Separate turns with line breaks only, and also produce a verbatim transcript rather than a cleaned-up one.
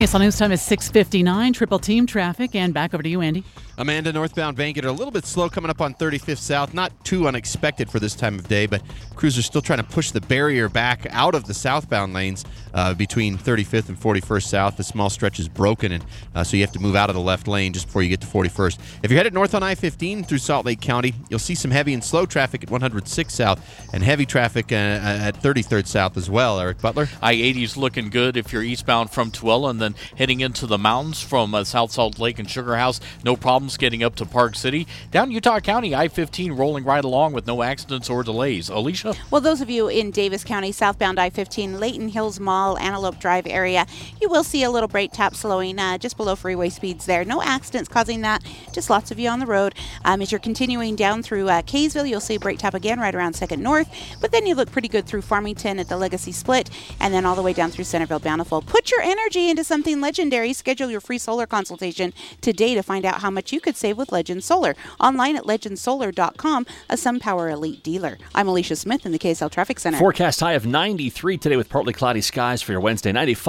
Yes, on news time is six fifty-nine, triple team traffic, and back over to you, Andy.
Amanda, northbound Bankett, a little bit slow coming up on thirty-fifth South. Not too unexpected for this time of day, but crews are still trying to push the barrier back out of the southbound lanes uh, between thirty-fifth and forty-first South. The small stretch is broken, and uh, so you have to move out of the left lane just before you get to forty-first. If you're headed north on I fifteen through Salt Lake County, you'll see some heavy and slow traffic at one hundred six South and heavy traffic uh, at thirty-third South as well. Eric Butler?
I eighty is looking good if you're eastbound from Tooele and then heading into the mountains from uh, South Salt Lake and Sugar House. No problems getting up to Park City. Down Utah County, I fifteen rolling right along with no accidents or delays. Alicia?
Well, those of you in Davis County, southbound I fifteen, Layton Hills Mall, Antelope Drive area, you will see a little brake tap slowing uh, just below freeway speeds there. No accidents causing that, just lots of you on the road. Um, as you're continuing down through uh, Kaysville, you'll see a brake tap again right around second North, but then you look pretty good through Farmington at the Legacy Split, and then all the way down through Centerville Bountiful. Put your energy into something legendary. Schedule your free solar consultation today to find out how much you could save with Legend Solar. Online at legend solar dot com, a SunPower Elite dealer. I'm Alicia Smith in the K S L Traffic Center.
Forecast high of ninety-three today with partly cloudy skies for your Wednesday. ninety-five